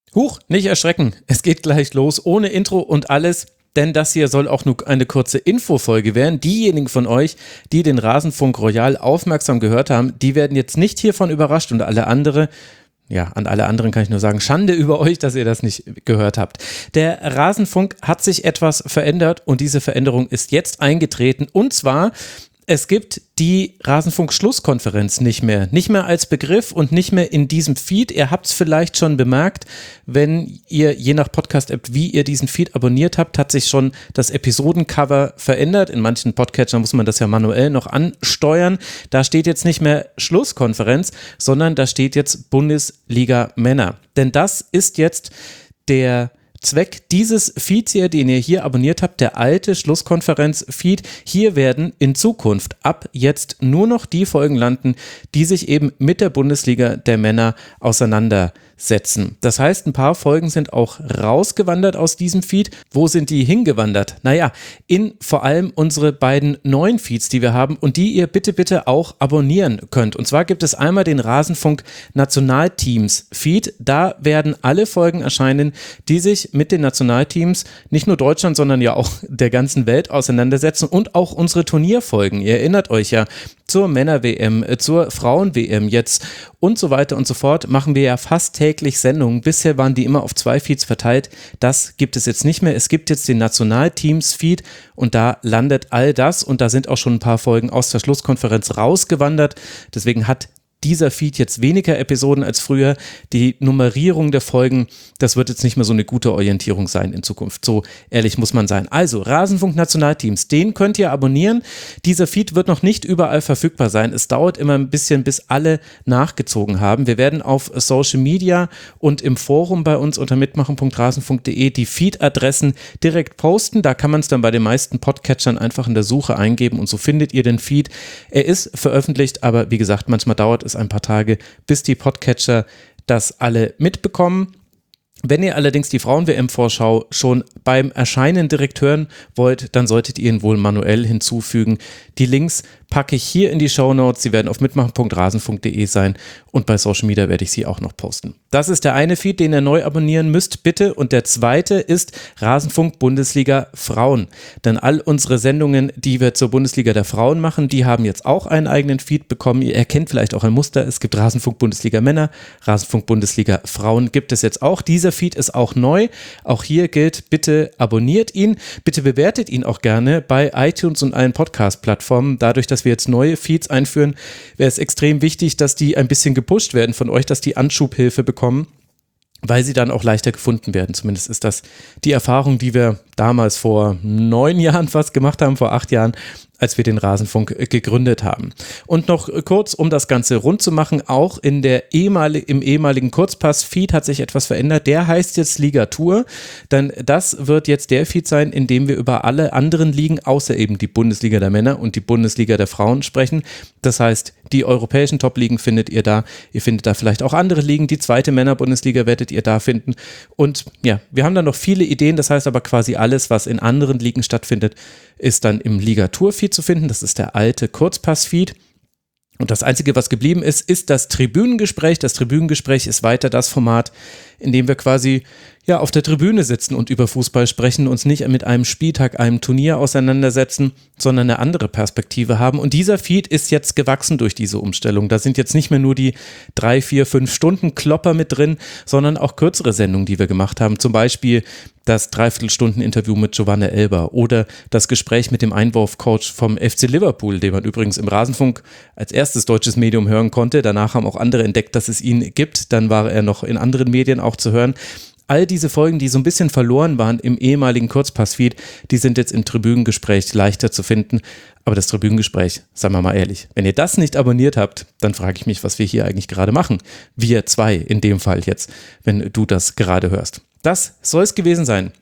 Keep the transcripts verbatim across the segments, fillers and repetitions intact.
Huch, nicht erschrecken, es geht gleich los, ohne Intro und alles, denn das hier soll auch nur eine kurze Infofolge werden. Diejenigen von euch, die den Rasenfunk Royal aufmerksam gehört haben, die werden jetzt nicht hiervon überrascht und alle andere, ja, an alle anderen kann ich nur sagen, Schande über euch, dass ihr das nicht gehört habt. Der Rasenfunk hat sich etwas verändert und diese Veränderung ist jetzt eingetreten und zwar: Es gibt die Rasenfunk-Schlusskonferenz nicht mehr. Nicht mehr als Begriff und nicht mehr in diesem Feed. Ihr habt es vielleicht schon bemerkt, wenn ihr je nach Podcast-App, wie ihr diesen Feed abonniert habt, hat sich schon das Episodencover verändert. In manchen Podcatchern muss man das ja manuell noch ansteuern. Da steht jetzt nicht mehr Schlusskonferenz, sondern da steht jetzt Bundesliga Männer. Denn das ist jetzt der Zweck dieses Feeds hier, den ihr hier abonniert habt, der alte Schlusskonferenz-Feed. Hier werden in Zukunft ab jetzt nur noch die Folgen landen, die sich eben mit der Bundesliga der Männer auseinandersetzen. Das heißt, ein paar Folgen sind auch rausgewandert aus diesem Feed. Wo sind die hingewandert? Naja, in vor allem unsere beiden neuen Feeds, die wir haben und die ihr bitte, bitte auch abonnieren könnt. Und zwar gibt es einmal den Rasenfunk Nationalteams Feed. Da werden alle Folgen erscheinen, die sich mit den Nationalteams nicht nur Deutschland, sondern ja auch der ganzen Welt auseinandersetzen und auch unsere Turnierfolgen. Ihr erinnert euch ja, zur Männer-W M, zur Frauen-W M jetzt und so weiter und so fort machen wir ja fast täglich Sendungen. Bisher waren die immer auf zwei Feeds verteilt. Das gibt es jetzt nicht mehr. Es gibt jetzt den Nationalteams-Feed und da landet all das und da sind auch schon ein paar Folgen aus der Schlusskonferenz rausgewandert. Deswegen hat dieser Feed jetzt weniger Episoden als früher. Die Nummerierung der Folgen, das wird jetzt nicht mehr so eine gute Orientierung sein in Zukunft. So ehrlich muss man sein. Also, Rasenfunk Nationalteams, den könnt ihr abonnieren. Dieser Feed wird noch nicht überall verfügbar sein. Es dauert immer ein bisschen, bis alle nachgezogen haben. Wir werden auf Social Media und im Forum bei uns unter mitmachen punkt rasenfunk punkt de die Feed-Adressen direkt posten. Da kann man es dann bei den meisten Podcatchern einfach in der Suche eingeben und so findet ihr den Feed. Er ist veröffentlicht, aber wie gesagt, manchmal dauert es ein paar Tage, bis die Podcatcher das alle mitbekommen. Wenn ihr allerdings die Frauen-W M-Vorschau schon beim Erscheinen direkt hören wollt, dann solltet ihr ihn wohl manuell hinzufügen. Die Links packe ich hier in die Shownotes. Sie werden auf mitmachen punkt rasenfunk punkt de sein und bei Social Media werde ich sie auch noch posten. Das ist der eine Feed, den ihr neu abonnieren müsst, bitte. Und der zweite ist Rasenfunk Bundesliga Frauen. Denn all unsere Sendungen, die wir zur Bundesliga der Frauen machen, die haben jetzt auch einen eigenen Feed bekommen. Ihr erkennt vielleicht auch ein Muster. Es gibt Rasenfunk Bundesliga Männer, Rasenfunk Bundesliga Frauen gibt es jetzt auch. Dieser Feed ist auch neu. Auch hier gilt, bitte abonniert ihn. Bitte bewertet ihn auch gerne bei iTunes und allen Podcast-Plattformen. Dadurch, dass wir jetzt neue Feeds einführen, wäre es extrem wichtig, dass die ein bisschen gepusht werden von euch, dass die Anschubhilfe bekommen, weil sie dann auch leichter gefunden werden. Zumindest ist das die Erfahrung, die wir damals vor neun Jahren fast gemacht haben, vor acht Jahren, als wir den Rasenfunk gegründet haben. Und noch kurz, um das Ganze rund zu machen, auch in der ehemalig, im ehemaligen Kurzpass-Feed hat sich etwas verändert. Der heißt jetzt Ligatur, denn das wird jetzt der Feed sein, in dem wir über alle anderen Ligen, außer eben die Bundesliga der Männer und die Bundesliga der Frauen sprechen. Das heißt, die europäischen Top-Ligen findet ihr da. Ihr findet da vielleicht auch andere Ligen. Die zweite Männer-Bundesliga werdet ihr da finden. Und ja, wir haben da noch viele Ideen. Das heißt aber quasi alles, was in anderen Ligen stattfindet, ist dann im Ligatur-Feed zu finden. Das ist der alte Kurzpass-Feed. Und das Einzige, was geblieben ist, ist das Tribünengespräch. Das Tribünengespräch ist weiter das Format, in dem wir quasi ja auf der Tribüne sitzen und über Fußball sprechen, uns nicht mit einem Spieltag, einem Turnier auseinandersetzen, sondern eine andere Perspektive haben. Und dieser Feed ist jetzt gewachsen durch diese Umstellung. Da sind jetzt nicht mehr nur die drei, vier, fünf Stunden Klopper mit drin, sondern auch kürzere Sendungen, die wir gemacht haben. Zum Beispiel das Dreiviertelstunden-Interview mit Giovanna Elber oder das Gespräch mit dem Einwurfcoach vom F C Liverpool, den man übrigens im Rasenfunk als erstes deutsches Medium hören konnte. Danach haben auch andere entdeckt, dass es ihn gibt. Dann war er noch in anderen Medien auch zu hören. All diese Folgen, die so ein bisschen verloren waren im ehemaligen Kurzpass-Feed, die sind jetzt im Tribünengespräch leichter zu finden. Aber das Tribünengespräch, sagen wir mal ehrlich, wenn ihr das nicht abonniert habt, dann frage ich mich, was wir hier eigentlich gerade machen. Wir zwei in dem Fall jetzt, wenn du das gerade hörst. Das soll es gewesen sein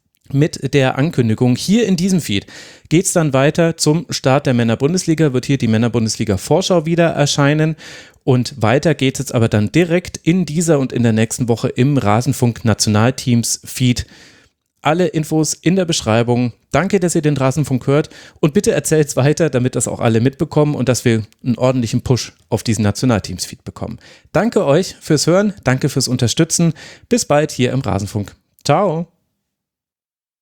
mit der Ankündigung. Hier in diesem Feed geht es dann weiter zum Start der Männer-Bundesliga, wird hier die Männer-Bundesliga-Vorschau wieder erscheinen. Und weiter geht es jetzt aber dann direkt in dieser und in der nächsten Woche im Rasenfunk Nationalteams-Feed Alle Infos in der Beschreibung. Danke, dass ihr den Rasenfunk hört und bitte erzählt es weiter, damit das auch alle mitbekommen und dass wir einen ordentlichen Push auf diesen Nationalteams-Feed bekommen. Danke euch fürs Hören, danke fürs Unterstützen. Bis bald hier im Rasenfunk. Ciao.